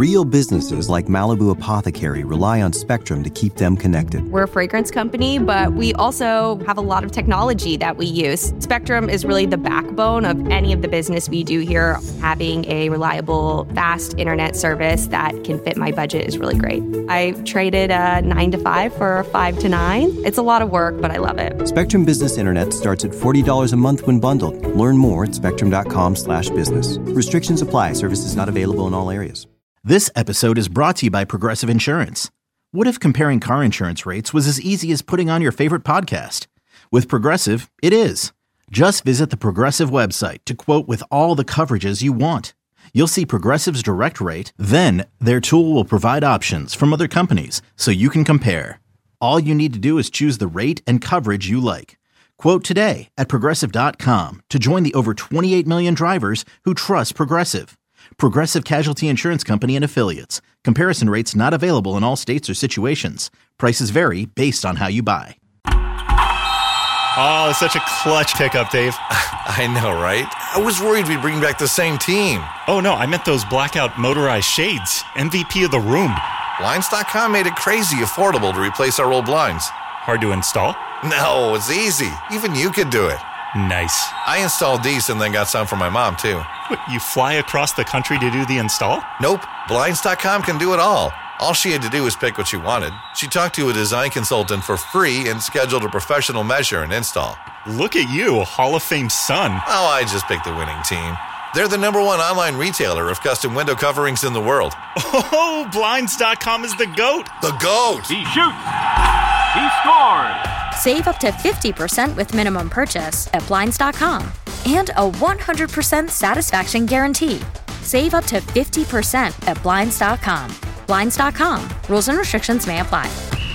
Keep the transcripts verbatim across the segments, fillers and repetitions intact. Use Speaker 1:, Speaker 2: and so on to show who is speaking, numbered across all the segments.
Speaker 1: Real businesses like Malibu Apothecary rely on Spectrum to keep them connected.
Speaker 2: We're a fragrance company, but we also have a lot of technology that we use. Spectrum is really the backbone of any of the business we do here. Having a reliable, fast internet service that can fit my budget is really great. I traded a nine to five for a five to nine. It's a lot of work, but I love it.
Speaker 1: Spectrum Business Internet starts at forty dollars a month when bundled. Learn more at spectrum.com slash business. Restrictions apply. Services not available in all areas.
Speaker 3: This episode is brought to you by Progressive Insurance. What if comparing car insurance rates was as easy as putting on your favorite podcast? With Progressive, it is. Just visit the Progressive website to quote with all the coverages you want. You'll see Progressive's direct rate, then their tool will provide options from other companies so you can compare. All you need to do is choose the rate and coverage you like. Quote today at progressive dot com to join the over twenty-eight million drivers who trust Progressive. Progressive Casualty Insurance Company and Affiliates. Comparison rates not available in all states or situations. Prices vary based on how you buy.
Speaker 4: Oh, it's such a clutch pickup, Dave.
Speaker 5: I know, right? I was worried we'd bring back the same team.
Speaker 4: Oh, no, I meant those blackout motorized shades. M V P of the room.
Speaker 5: Blinds dot com made it crazy affordable to replace our old blinds.
Speaker 4: Hard to install?
Speaker 5: No, it's easy. Even you could do it.
Speaker 4: Nice.
Speaker 5: I installed these and then got some for my mom, too.
Speaker 4: What, you fly across the country to do the install?
Speaker 5: Nope. Blinds dot com can do it all. All she had to do was pick what she wanted. She talked to a design consultant for free and scheduled a professional measure and install.
Speaker 4: Look at you, a Hall of Fame son.
Speaker 5: Oh, I just picked the winning team. They're the number one online retailer of custom window coverings in the world.
Speaker 4: Oh, Blinds dot com is the GOAT.
Speaker 5: The GOAT!
Speaker 6: He shoots! He scores!
Speaker 7: Save up to fifty percent with minimum purchase at Blinds dot com. And a one hundred percent satisfaction guarantee. Save up to fifty percent at Blinds dot com. Blinds dot com. Rules and restrictions may apply.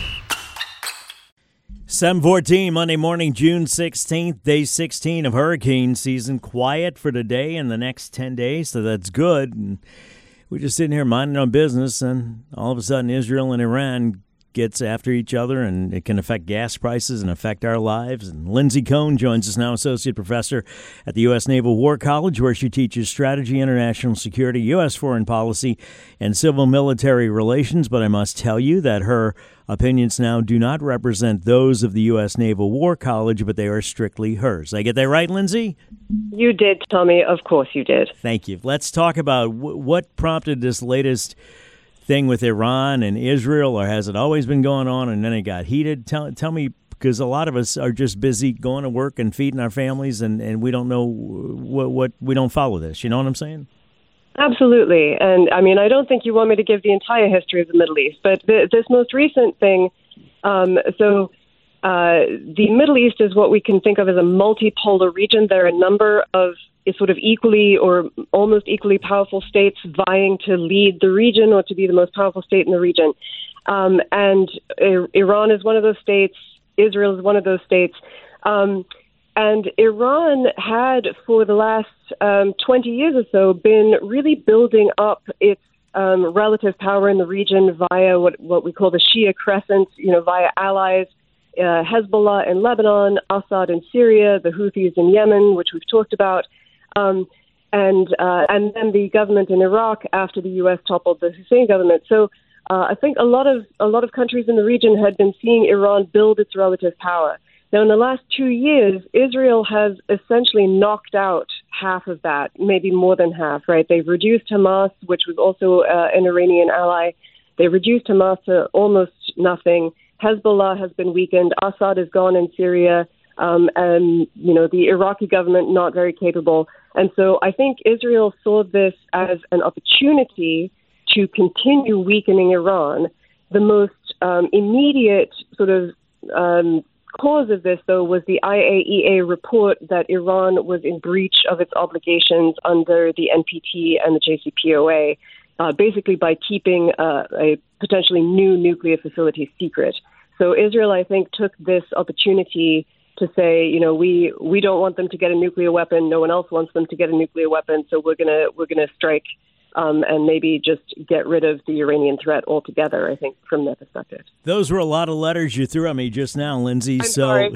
Speaker 8: seven fourteen, Monday morning, June sixteenth, day sixteen of hurricane season. Quiet for today and the next ten days, so that's good. And we're just sitting here minding our business, and all of a sudden Israel and Iran gets after each other, and it can affect gas prices and affect our lives. And Lindsay Cohn joins us now, associate professor at the U S Naval War College, where she teaches strategy, international security, U S foreign policy, and civil military relations. But I must tell you that her opinions now do not represent those of the U S Naval War College, but they are strictly hers. Did I get that right, Lindsay?
Speaker 9: You did, Tommy. Of course you did.
Speaker 8: Thank you. Let's talk about w- what prompted this latest thing with Iran and Israel, or has it always been going on and then it got heated? Tell, tell me, because a lot of us are just busy going to work and feeding our families, and, and we don't know what, what we don't follow this. You know what I'm saying?
Speaker 9: Absolutely. And I mean, I don't think you want me to give the entire history of the Middle East, but th- this most recent thing, um, so uh, the Middle East is what we can think of as a multipolar region. There are a number of sort of equally or almost equally powerful states vying to lead the region or to be the most powerful state in the region. Um, and I- Iran is one of those states. Israel is one of those states. Um, and Iran had, for the last um, twenty years or so, been really building up its um, relative power in the region via what, what we call the Shia Crescent, you know, via allies, uh, Hezbollah in Lebanon, Assad in Syria, the Houthis in Yemen, which we've talked about. Um, and uh, and then the government in Iraq after the U S toppled the Hussein government. So uh, I think a lot of a lot of countries in the region had been seeing Iran build its relative power. Now, in the last two years, Israel has essentially knocked out half of that, maybe more than half. Right? They've reduced Hamas, which was also uh, an Iranian ally. They've reduced Hamas to almost nothing. Hezbollah has been weakened. Assad is gone in Syria. Um, and, you know, the Iraqi government not very capable. And so I think Israel saw this as an opportunity to continue weakening Iran. The most um, immediate sort of um, cause of this, though, was the I A E A report that Iran was in breach of its obligations under the N P T and the J C P O A, uh, basically by keeping uh, a potentially new nuclear facility secret. So Israel, I think, took this opportunity to say, you know, we, we don't want them to get a nuclear weapon. No one else wants them to get a nuclear weapon. So we're gonna we're gonna strike um, and maybe just get rid of the Iranian threat altogether. I think from that perspective.
Speaker 8: Those were a lot of letters you threw at me just now, Lindsay.
Speaker 9: I'm
Speaker 8: so
Speaker 9: sorry.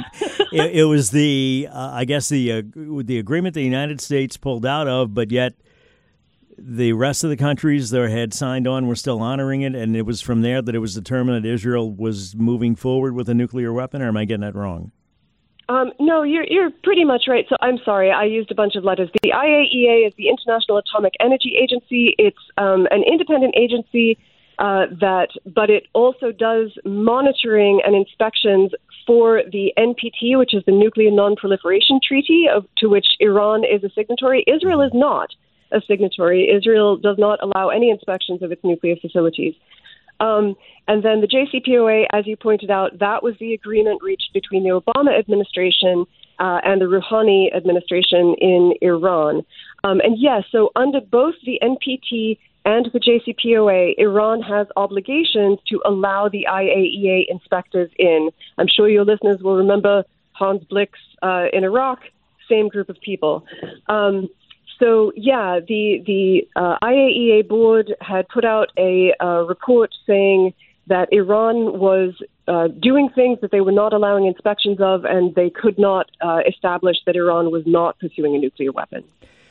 Speaker 8: it, it was the uh, I guess the uh, the agreement the United States pulled out of, but yet the rest of the countries that had signed on were still honoring it, and it was from there that it was determined that Israel was moving forward with a nuclear weapon, or am I getting that wrong?
Speaker 9: Um, no, you're you're pretty much right. So I'm sorry, I used a bunch of letters. The I A E A is the International Atomic Energy Agency. It's um, an independent agency uh, that, but it also does monitoring and inspections for the N P T, which is the Nuclear Non-Proliferation Treaty, of, to which Iran is a signatory. Israel is not a signatory. Israel does not allow any inspections of its nuclear facilities. Um, and then the J C P O A, as you pointed out, that was the agreement reached between the Obama administration uh, and the Rouhani administration in Iran. Um, and yes, so under both the N P T and the J C P O A, Iran has obligations to allow the I A E A inspectors in. I'm sure your listeners will remember Hans Blix uh, in Iraq, same group of people. Um, So, yeah, the, the uh, I A E A board had put out a uh, report saying that Iran was uh, doing things that they were not allowing inspections of, and they could not uh, establish that Iran was not pursuing a nuclear weapon.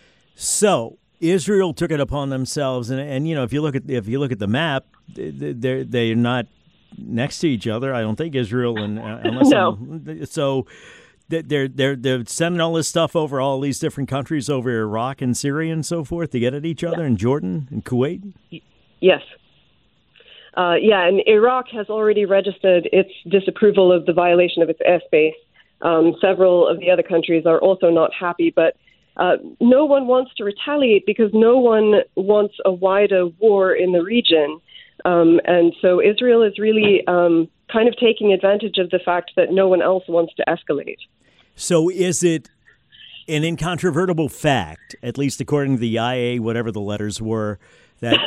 Speaker 8: So Israel took it upon themselves, and, and you know, if you look at if you look at the map, they're they're not next to each other. I don't think Israel and uh, unless
Speaker 9: no.
Speaker 8: I'm, so. They're they're they're sending all this stuff over all these different countries, over Iraq and Syria and so forth, to get at each other, and Jordan and Kuwait.
Speaker 9: Yes, uh, yeah, and Iraq has already registered its disapproval of the violation of its airspace. Um, several of the other countries are also not happy, but uh, no one wants to retaliate because no one wants a wider war in the region, um, and so Israel is really um, kind of taking advantage of the fact that no one else wants to escalate.
Speaker 8: So is it an incontrovertible fact, at least according to the I A E A, whatever the letters were, that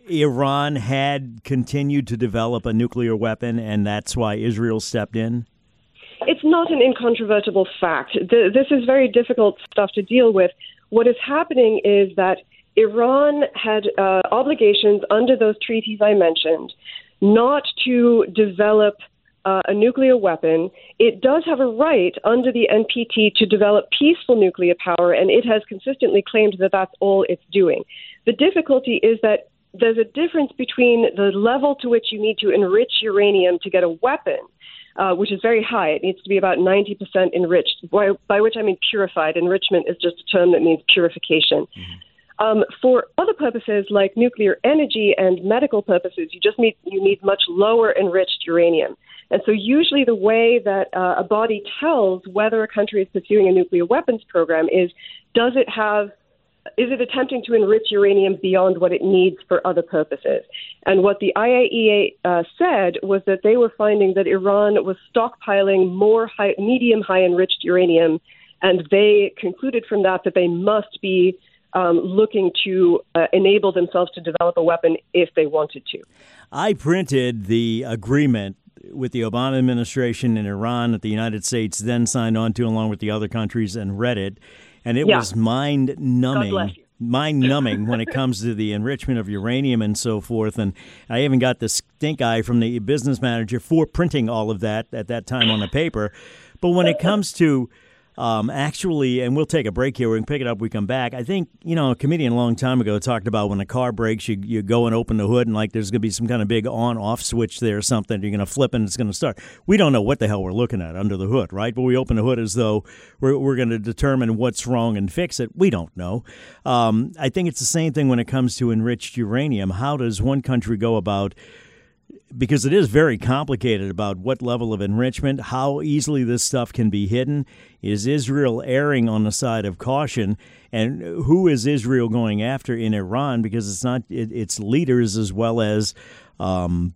Speaker 8: Iran had continued to develop a nuclear weapon, and that's why Israel stepped in?
Speaker 9: It's not an incontrovertible fact. The, this is very difficult stuff to deal with. What is happening is that Iran had uh, obligations under those treaties I mentioned not to develop uh, a nuclear weapon. It does have a right under the N P T to develop peaceful nuclear power, and it has consistently claimed that that's all it's doing. The difficulty is that there's a difference between the level to which you need to enrich uranium to get a weapon, uh, which is very high. It needs to be about ninety percent enriched, by, by which I mean purified. Enrichment is just a term that means purification. Mm-hmm. Um, for other purposes like nuclear energy and medical purposes, you just need you need much lower enriched uranium. And so usually the way that uh, a body tells whether a country is pursuing a nuclear weapons program is, does it have, is it attempting to enrich uranium beyond what it needs for other purposes? And what the I A E A uh, said was that they were finding that Iran was stockpiling more high, medium high enriched uranium, and they concluded from that that they must be Um, looking to uh, enable themselves to develop a weapon if they wanted to.
Speaker 8: I printed the agreement with the Obama administration in Iran that the United States then signed on to along with the other countries and read it, and it
Speaker 9: yeah.
Speaker 8: was mind-numbing. Mind-numbing when it comes to the enrichment of uranium and so forth. And I even got the stink eye from the business manager for printing all of that at that time on the paper. But when it comes to Um, actually, and we'll take a break here. We can pick it up. We come back. I think, you know, a comedian a long time ago talked about when a car breaks, you you go and open the hood, and like there's going to be some kind of big on-off switch there or something. You're going to flip and it's going to start. We don't know what the hell we're looking at under the hood, right? But we open the hood as though we're, we're going to determine what's wrong and fix it. We don't know. Um, I think it's the same thing when it comes to enriched uranium. How does one country go about, because it is very complicated about what level of enrichment, how easily this stuff can be hidden. Is Israel erring on the side of caution? And who is Israel going after in Iran? Because it's not it, its leaders as well as um,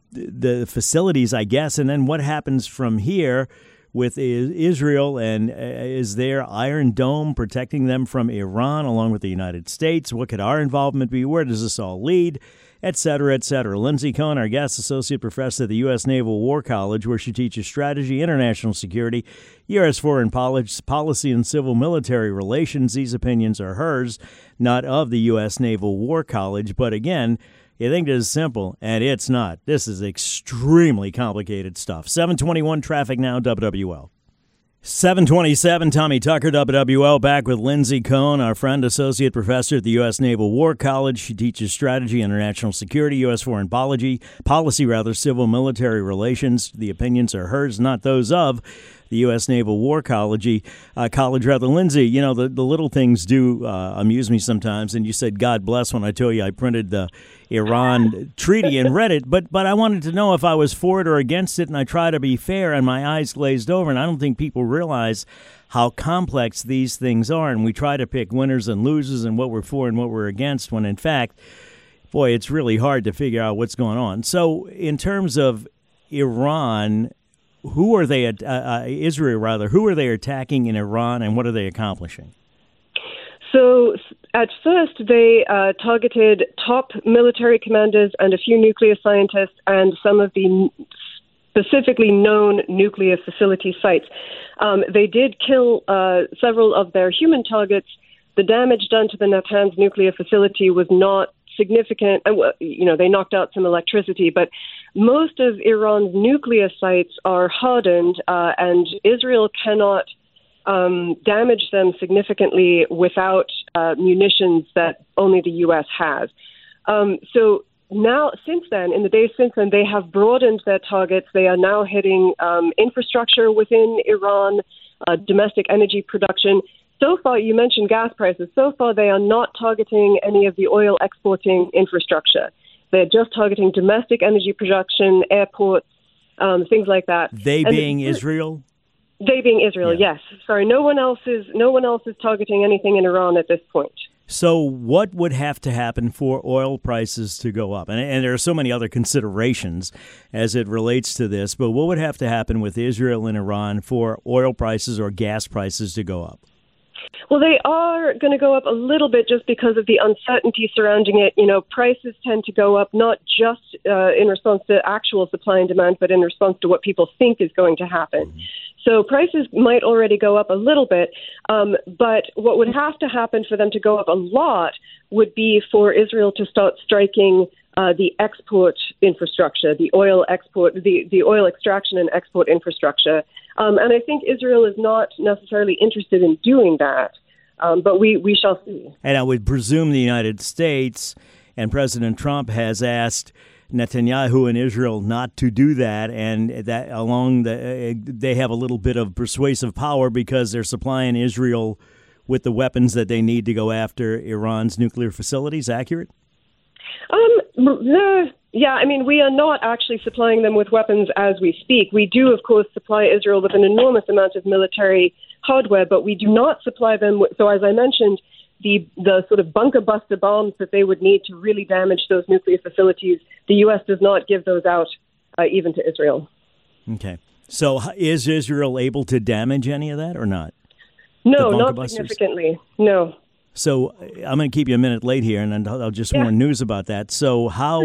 Speaker 8: the facilities, I guess. And then what happens from here with Israel, and is there Iron Dome protecting them from Iran along with the United States? What could our involvement be? Where does this all lead? Et cetera, et cetera. Lindsay Cohen, our guest, associate professor at the U S Naval War College, where she teaches strategy, international security, U S foreign policy, and civil military relations. These opinions are hers, not of the U S Naval War College. But again, you think this is simple, and it's not. This is extremely complicated stuff. seven twenty-one traffic now, W W L. seven twenty-seven, Tommy Tucker, W W L, back with Lindsay Cohn, our friend, associate professor at the U S Naval War College. She teaches strategy, international security, U S foreign policy, policy rather, civil military relations. The opinions are hers, not those of the U S Naval War College. Uh, college, rather. Lindsay, you know, the, the little things do uh, amuse me sometimes, and you said, God bless, when I told you I printed the Iran treaty and read it, but but I wanted to know if I was for it or against it, and I try to be fair, and my eyes glazed over, and I don't think people realize how complex these things are, and we try to pick winners and losers and what we're for and what we're against, when in fact, boy, it's really hard to figure out what's going on. So in terms of Iran, who are they, uh, uh, Israel rather, who are they attacking in Iran, and what are they accomplishing?
Speaker 9: So at first, they uh, targeted top military commanders and a few nuclear scientists and some of the specifically known nuclear facility sites. Um, they did kill uh, several of their human targets. The damage done to the Natanz nuclear facility was not significant. You know, they knocked out some electricity, but most of Iran's nuclear sites are hardened, uh, and Israel cannot Um, damage them significantly without uh, munitions that only the U S has. Um, so now, since then, in the days since then, they have broadened their targets. They are now hitting um, infrastructure within Iran, uh, domestic energy production. So far, you mentioned gas prices. So far, they are not targeting any of the oil exporting infrastructure. They're just targeting domestic energy production, airports, um, things like that.
Speaker 8: They
Speaker 9: and
Speaker 8: being
Speaker 9: the,
Speaker 8: Israel?
Speaker 9: They being Israel,
Speaker 8: yeah.
Speaker 9: yes. Sorry, no one else is no one else is targeting anything in Iran at this point.
Speaker 8: So what would have to happen for oil prices to go up? And, and there are so many other considerations as it relates to this, but what would have to happen with Israel and Iran for oil prices or gas prices to go up?
Speaker 9: Well, they are going to go up a little bit just because of the uncertainty surrounding it. You know, prices tend to go up not just uh, in response to actual supply and demand, but in response to what people think is going to happen. Mm-hmm. So prices might already go up a little bit, um, but what would have to happen for them to go up a lot would be for Israel to start striking uh, the export infrastructure, the oil export, the, the oil extraction and export infrastructure. Um, and I think Israel is not necessarily interested in doing that, um, but we, we shall see.
Speaker 8: And I would presume the United States and President Trump has asked Netanyahu and Israel not to do that, and that along the uh, they have a little bit of persuasive power because they're supplying Israel with the weapons that they need to go after Iran's nuclear facilities. Accurate?
Speaker 9: Um, uh, yeah, I mean, we are not actually supplying them with weapons as we speak. We do, of course, supply Israel with an enormous amount of military hardware, but we do not supply them with, so as I mentioned, the the sort of bunker buster bombs that they would need to really damage those nuclear facilities, the U S does not give those out uh, even to Israel.
Speaker 8: Okay. So is Israel able to damage any of that or not?
Speaker 9: No, not busters? Significantly. No.
Speaker 8: So I'm going to keep you a minute late here, and I'll just yeah. warn news about that. So how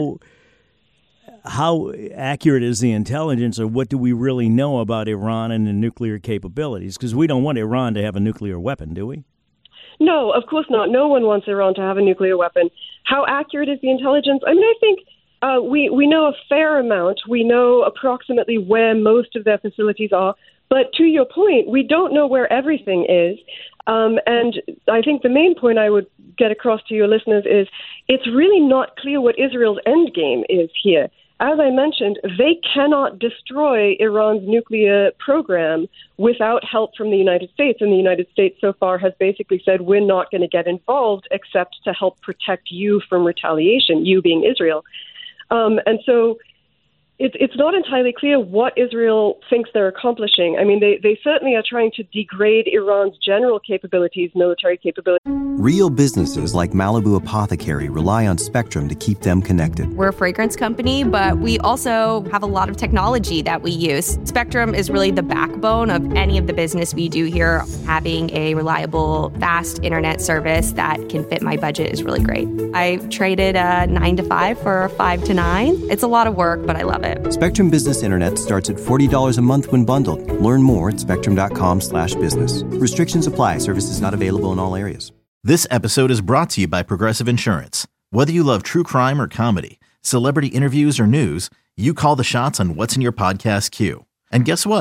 Speaker 8: how accurate is the intelligence, or what do we really know about Iran and the nuclear capabilities? Because we don't want Iran to have a nuclear weapon, do we?
Speaker 9: No, of course not. No one wants Iran to have a nuclear weapon. How accurate is the intelligence? I mean, I think uh, we, we know a fair amount. We know approximately where most of their facilities are. But to your point, we don't know where everything is. Um, and I think the main point I would get across to your listeners is it's really not clear what Israel's end game is here. As I mentioned, they cannot destroy Iran's nuclear program without help from the United States. And the United States so far has basically said, we're not going to get involved except to help protect you from retaliation, you being Israel. Um, and so it, it's not entirely clear what Israel thinks they're accomplishing. I mean, they, they certainly are trying to degrade Iran's general capabilities, military capabilities.
Speaker 1: Real businesses like Malibu Apothecary rely on Spectrum to keep them connected.
Speaker 2: We're a fragrance company, but we also have a lot of technology that we use. Spectrum is really the backbone of any of the business we do here. Having a reliable, fast internet service that can fit my budget is really great. I traded a nine to five for a five to nine. It's a lot of work, but I love it.
Speaker 1: Spectrum Business Internet starts at forty dollars a month when bundled. Learn more at spectrum.com slash business. Restrictions apply. Services not available in all areas.
Speaker 3: This episode is brought to you by Progressive Insurance. Whether you love true crime or comedy, celebrity interviews or news, you call the shots on what's in your podcast queue. And guess what?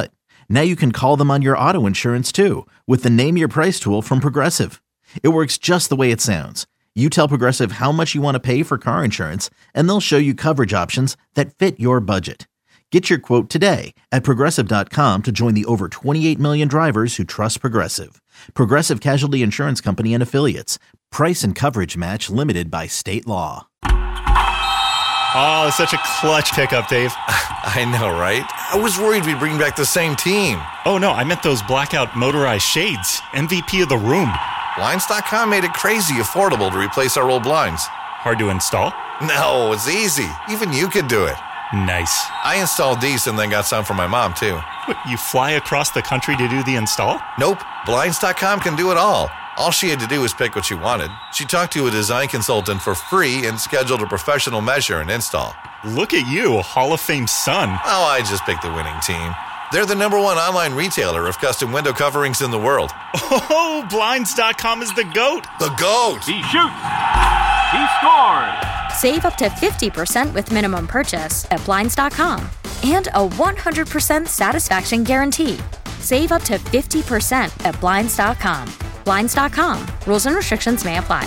Speaker 3: Now you can call them on your auto insurance too with the Name Your Price tool from Progressive. It works just the way it sounds. You tell Progressive how much you want to pay for car insurance, and they'll show you coverage options that fit your budget. Get your quote today at Progressive dot com to join the over twenty-eight million drivers who trust Progressive. Progressive Casualty Insurance Company and Affiliates. Price and coverage match limited by state law.
Speaker 4: Oh, it's such a clutch pickup, Dave.
Speaker 5: I know, right? I was worried we'd bring back the same team.
Speaker 4: Oh, no, I meant those blackout motorized shades. M V P of the room.
Speaker 5: Blinds dot com made it crazy affordable to replace our old blinds.
Speaker 4: Hard to install?
Speaker 5: No, it's easy. Even you could do it.
Speaker 4: Nice.
Speaker 5: I installed these and then got some for my mom, too.
Speaker 4: What, you fly across the country to do the install?
Speaker 5: Nope. Blinds dot com can do it all. All she had to do was pick what she wanted. She talked to a design consultant for free and scheduled a professional measure and install.
Speaker 4: Look at you, Hall of Fame son.
Speaker 5: Oh, I just picked the winning team. They're the number one online retailer of custom window coverings in the world.
Speaker 4: Oh, Blinds dot com is the GOAT.
Speaker 5: The GOAT!
Speaker 6: He shoots. He scores.
Speaker 7: Save up to fifty percent with minimum purchase at Blinds dot com and a one hundred percent satisfaction guarantee. Save up to fifty percent at Blinds dot com. Blinds dot com. Rules and restrictions may apply.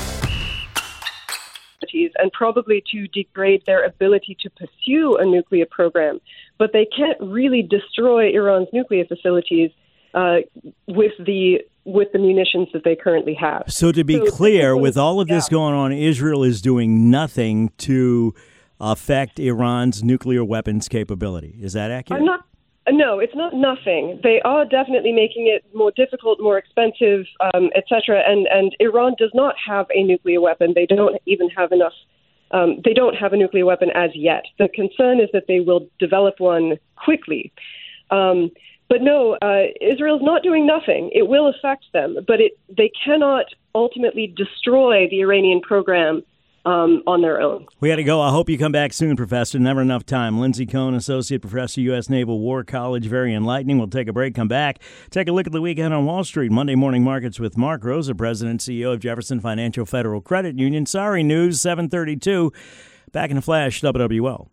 Speaker 9: And probably to degrade their ability to pursue a nuclear program. But they can't really destroy Iran's nuclear facilities uh, with the with the munitions that they currently have.
Speaker 8: So to be
Speaker 9: so
Speaker 8: clear, with all of
Speaker 9: yeah.
Speaker 8: this going on, Israel is doing nothing to affect Iran's nuclear weapons capability. Is that accurate?
Speaker 9: I'm not. No, it's not nothing. They are definitely making it more difficult, more expensive, um, et cetera. And, and Iran does not have a nuclear weapon. They don't even have enough. Um, they don't have a nuclear weapon as yet. The concern is that they will develop one quickly. Um, but no, uh, Israel's not doing nothing. It will affect them, but it, they cannot ultimately destroy the Iranian program Um, on their own.
Speaker 8: We got to go. I hope you come back soon, Professor. Never enough time. Lindsay Cohn, Associate Professor, U S Naval War College. Very enlightening. We'll take a break, come back. Take a look at the weekend on Wall Street. Monday morning markets with Mark Rosa, President and C E O of Jefferson Financial Federal Credit Union. Sorry news, seven thirty-two. Back in a flash, W W L.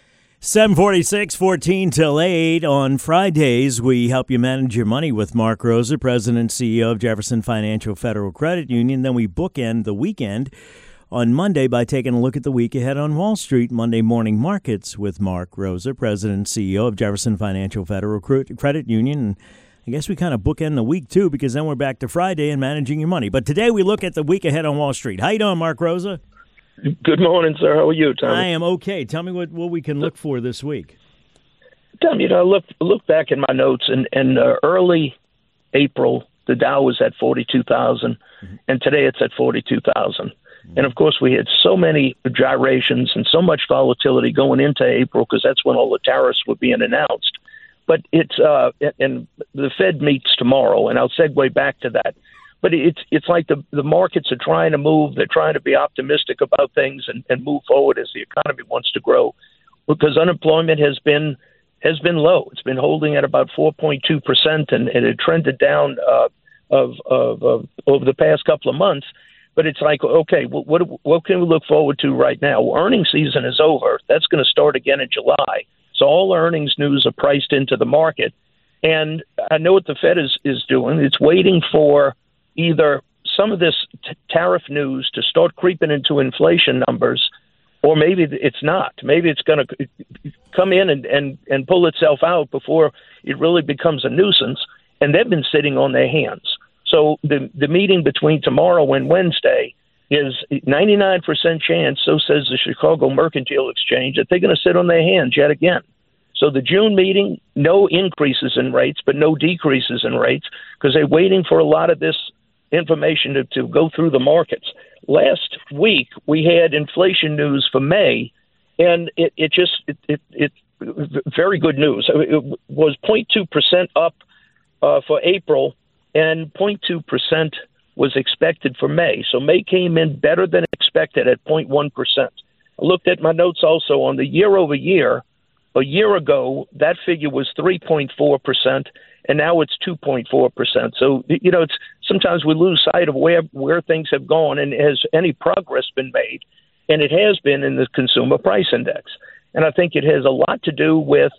Speaker 8: seven forty-six, fourteen till eight. On Fridays, we help you manage your money with Mark Rosa, President and C E O of Jefferson Financial Federal Credit Union. Then we bookend the weekend on Monday by taking a look at the week ahead on Wall Street. Monday morning markets with Mark Rosa, President and C E O of Jefferson Financial Federal Credit Union. And I guess we kind of bookend the week, too, because then we're back to Friday and managing your money. But today we look at the week ahead on Wall Street. How you doing, Mark Rosa?
Speaker 10: Good morning, sir. How are you, Tom?
Speaker 8: I am okay. Tell me what, what we can look for this week.
Speaker 10: Tom, you know, look look back in my notes, and in uh, early April, the Dow was at forty-two thousand, mm-hmm. and today it's at forty-two thousand. And, of course, we had so many gyrations and so much volatility going into April because that's when all the tariffs were being announced. But it's uh, – and the Fed meets tomorrow, and I'll segue back to that. But it's it's like the, the markets are trying to move. They're trying to be optimistic about things and, and move forward as the economy wants to grow because unemployment has been has been low. It's been holding at about four point two percent, and, and it trended down uh, of, of, of over the past couple of months. But it's like, okay, what what can we look forward to right now? Well, earnings season is over. That's going to start again in July. So all earnings news are priced into the market. And I know what the Fed is, is doing. It's waiting for either some of this t- tariff news to start creeping into inflation numbers, or maybe it's not. Maybe it's going to come in and, and, and pull itself out before it really becomes a nuisance. And they've been sitting on their hands. So the the meeting between tomorrow and Wednesday is ninety-nine percent chance, so says the Chicago Mercantile Exchange, that they're going to sit on their hands yet again. So the June meeting, no increases in rates, but no decreases in rates because they're waiting for a lot of this information to, to go through the markets. Last week, we had inflation news for May, and it, it just it, it, it very good news. It was zero point two percent up uh, for April, and zero point two percent was expected for May. So May came in better than expected at zero point one percent. I looked at my notes also on the year over year. A year ago, that figure was three point four percent, and now it's two point four percent. So, you know, it's sometimes we lose sight of where, where things have gone and has any progress been made, and it has been in the Consumer Price Index. And I think it has a lot to do with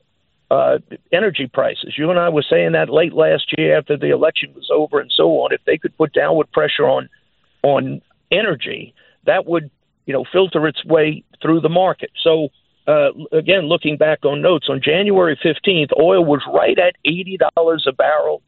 Speaker 10: uh, energy prices. You and I were saying that late last year after the election was over and so on. If they could put downward pressure on on energy, that would, you know, filter its way through the market. So, uh, again, looking back on notes, on January fifteenth, oil was right at eighty dollars a barrel.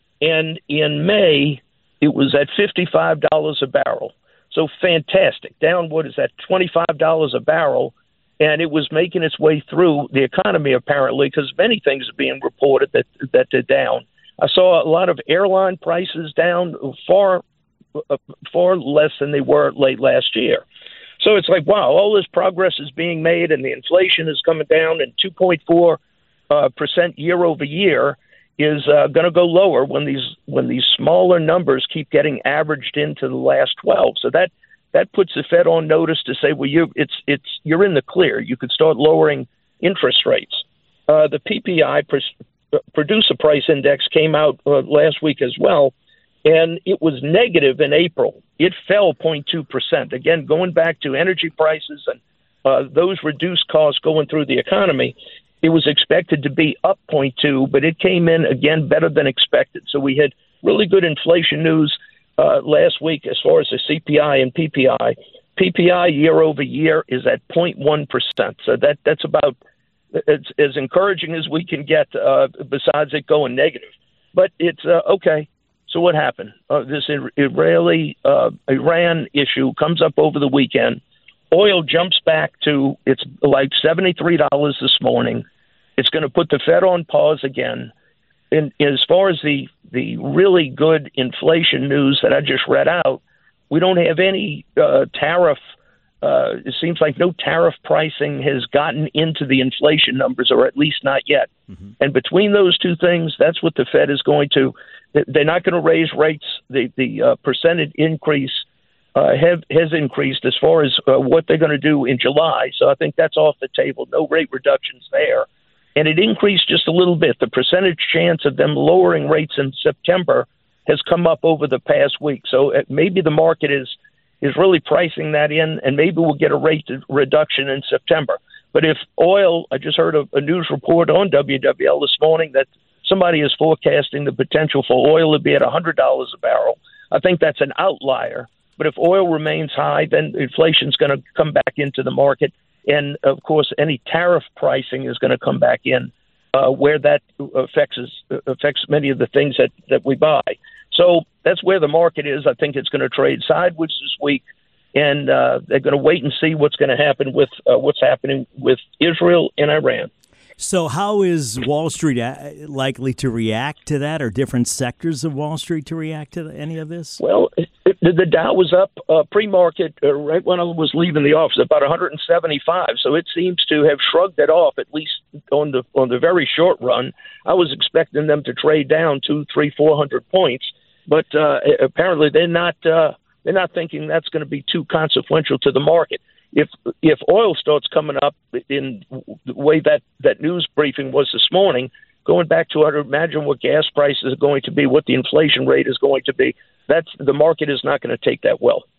Speaker 10: And in May, it was at fifty-five dollars a barrel. So fantastic. Down, what is that, twenty-five dollars a barrel. And it was making its way through the economy, apparently, because many things are being reported that, that they're down. I saw a lot of airline prices down far, uh, far less than they were late last year. So it's like, wow, all this progress is being made and the inflation is coming down, and two point four uh, percent year over year is uh, going to go lower when these when these smaller numbers keep getting averaged into the last twelve. So that that puts the Fed on notice to say, well, you it's it's you're in the clear. You could start lowering interest rates. Uh, the P P I, Producer Price Index, came out uh, last week as well, and it was negative in April. It fell zero point two percent. Again, going back to energy prices and uh, those reduced costs going through the economy, it was expected to be up zero point two, but it came in, again, better than expected. So we had really good inflation news uh, last week as far as the C P I and P P I. P P I year over year is at zero point one percent. So that that's about as, as encouraging as we can get, uh, besides it going negative. But it's uh, okay. So what happened? Uh, this Israeli uh, Iran issue comes up over the weekend. Oil jumps back to, it's like seventy-three dollars this morning. It's going to put the Fed on pause again. And as far as the, the really good inflation news that I just read out, we don't have any uh, tariff. Uh, it seems like no tariff pricing has gotten into the inflation numbers, or at least not yet. Mm-hmm. And between those two things, that's what the Fed is going to, they're not going to raise rates. The, the uh, percentage increase Uh, have, has increased as far as uh, what they're going to do in July. So I think that's off the table. No rate reductions there. And it increased just a little bit. The percentage chance of them lowering rates in September has come up over the past week. So uh, maybe the market is is really pricing that in, and maybe we'll get a rate reduction in September. But if oil, I just heard a, a news report on W W L this morning that somebody is forecasting the potential for oil to be at one hundred dollars a barrel. I think that's an outlier. But if oil remains high, then inflation is going to come back into the market. And, of course, any tariff pricing is going to come back in uh, where that affects affects many of the things that, that we buy. So that's where the market is. I think it's going to trade sideways this week. And uh, they're going to wait and see what's going to happen with uh, what's happening with Israel and Iran.
Speaker 8: So how is Wall Street likely to react to that, or different sectors of Wall Street to react to any of this?
Speaker 10: Well, it, it, the Dow was up uh, pre-market uh, right when I was leaving the office, about one hundred seventy-five. So it seems to have shrugged it off, at least on the on the very short run. I was expecting them to trade down two, three, four hundred points, but uh, apparently they're not. Uh, they're not thinking that's going to be too consequential to the market. If if oil starts coming up in the way that, that news briefing was this morning, going back to, I'd imagine what gas prices are going to be, what the inflation rate is going to be, that's the market is not going to take that well.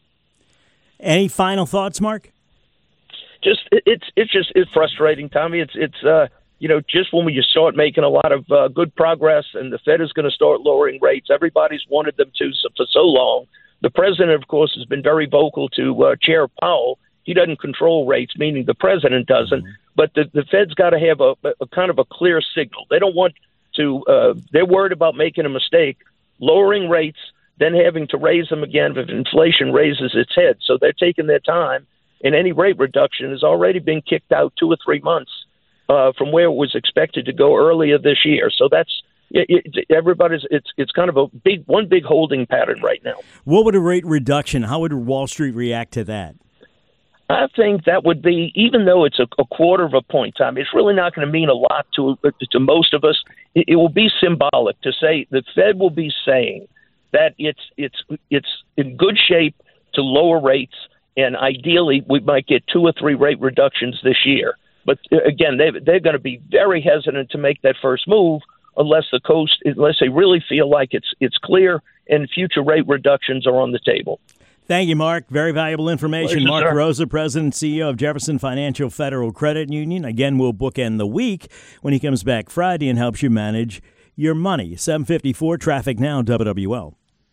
Speaker 8: Any final thoughts, Mark?
Speaker 10: Just it's it's just it's frustrating, Tommy. It's it's uh you know just when we start making a lot of uh, good progress, and the Fed is going to start lowering rates. Everybody's wanted them to so, for so long. The president, of course, has been very vocal to uh, Chair Powell. He doesn't control rates, meaning the president doesn't. Mm-hmm. But the, the Fed's got to have a, a kind of a clear signal. They don't want to uh, – they're worried about making a mistake, lowering rates, then having to raise them again if inflation raises its head. So they're taking their time, and any rate reduction has already been kicked out two or three months uh, from where it was expected to go earlier this year. So that's – It, it, everybody's it's it's kind of a big one big holding pattern right now.
Speaker 8: What would a rate reduction? How would Wall Street react to that?
Speaker 10: I think that would be, even though it's a, a quarter of a point, Tom, it's really not going to mean a lot to to most of us. It, it will be symbolic to say the Fed will be saying that it's it's it's in good shape to lower rates, and ideally we might get two or three rate reductions this year. But again, they they're going to be very hesitant to make that first move unless the coast, unless they really feel like it's it's clear and future rate reductions are on the table.
Speaker 8: Thank you, Mark. Very valuable information.
Speaker 10: Pleasure,
Speaker 8: Mark
Speaker 10: sir.
Speaker 8: Rosa, President and C E O of Jefferson Financial Federal Credit Union. Again, we'll bookend the week when he comes back Friday and helps you manage your money. seven fifty-four traffic now, W W L.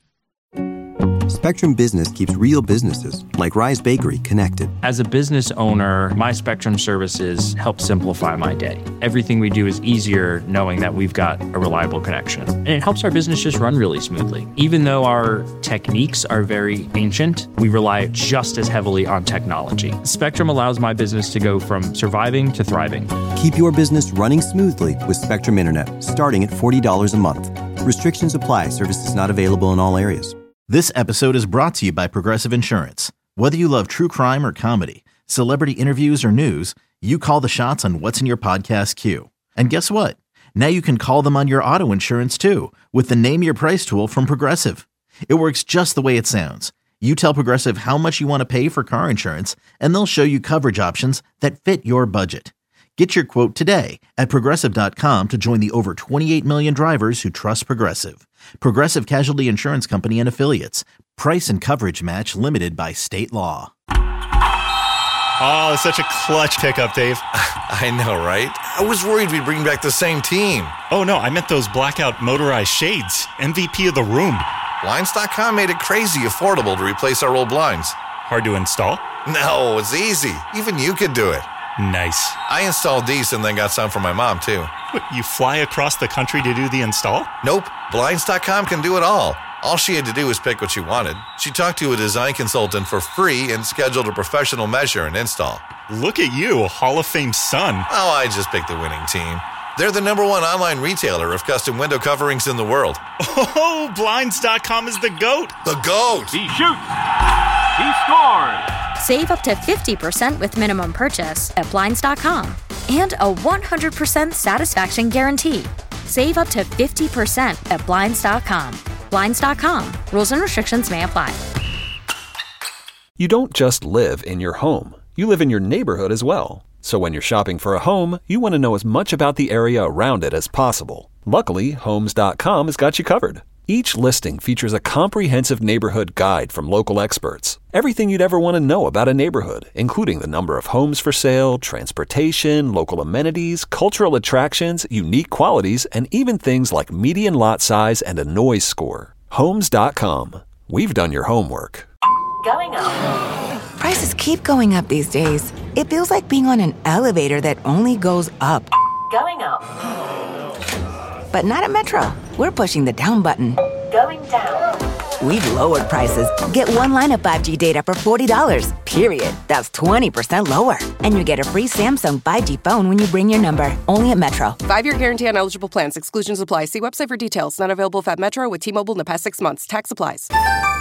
Speaker 1: Spectrum Business keeps real businesses, like Rise Bakery, connected.
Speaker 11: As a business owner, my Spectrum services help simplify my day. Everything we do is easier knowing that we've got a reliable connection. And it helps our business just run really smoothly. Even though our techniques are very ancient, we rely just as heavily on technology. Spectrum allows my business to go from surviving to thriving.
Speaker 1: Keep your business running smoothly with Spectrum Internet, starting at forty dollars a month. Restrictions apply. Services not available in all areas.
Speaker 3: This episode is brought to you by Progressive Insurance. Whether you love true crime or comedy, celebrity interviews or news, you call the shots on what's in your podcast queue. And guess what? Now you can call them on your auto insurance too with the Name Your Price tool from Progressive. It works just the way it sounds. You tell Progressive how much you want to pay for car insurance, and they'll show you coverage options that fit your budget. Get your quote today at Progressive dot com to join the over twenty-eight million drivers who trust Progressive. Progressive Casualty Insurance Company and Affiliates. Price and coverage match limited by state law.
Speaker 4: Oh, it's such a clutch pickup, Dave.
Speaker 5: I know, right? I was worried we'd bring back the same team.
Speaker 4: Oh, no, I meant those blackout motorized shades. M V P of the room.
Speaker 5: Blinds dot com made it crazy affordable to replace our old blinds.
Speaker 4: Hard to install?
Speaker 5: No, it's easy. Even you could do it.
Speaker 4: Nice.
Speaker 5: I installed these and then got some for my mom, too.
Speaker 4: What, you fly across the country to do the install?
Speaker 5: Nope. Blinds dot com can do it all. All she had to do was pick what she wanted. She talked to a design consultant for free and scheduled a professional measure and install.
Speaker 4: Look at you, a Hall of Fame son.
Speaker 5: Oh, I just picked the winning team. They're the number one online retailer of custom window coverings in the world.
Speaker 4: Oh, Blinds dot com is the GOAT.
Speaker 5: The GOAT!
Speaker 6: He shoots. He scores.
Speaker 7: Save up to fifty percent with minimum purchase at Blinds dot com. And a one hundred percent satisfaction guarantee. Save up to fifty percent at Blinds dot com. Blinds dot com. Rules and restrictions may apply.
Speaker 12: You don't just live in your home. You live in your neighborhood as well. So when you're shopping for a home, you want to know as much about the area around it as possible. Luckily, Homes dot com has got you covered. Each listing features a comprehensive neighborhood guide from local experts. Everything you'd ever want to know about a neighborhood, including the number of homes for sale, transportation, local amenities, cultural attractions, unique qualities, and even things like median lot size and a noise score. Homes dot com. We've done your homework.
Speaker 13: Going up. Prices keep going up these days. It feels like being on an elevator that only goes up. Going up. But not at Metro. We're pushing the down button. Going down. We've lowered prices. Get one line of five G data for forty dollars, period. That's twenty percent lower. And you get a free Samsung five G phone when you bring your number. Only at Metro.
Speaker 14: Five-year guarantee on eligible plans. Exclusions apply. See website for details. Not available at Metro with T-Mobile in the past six months. Tax applies.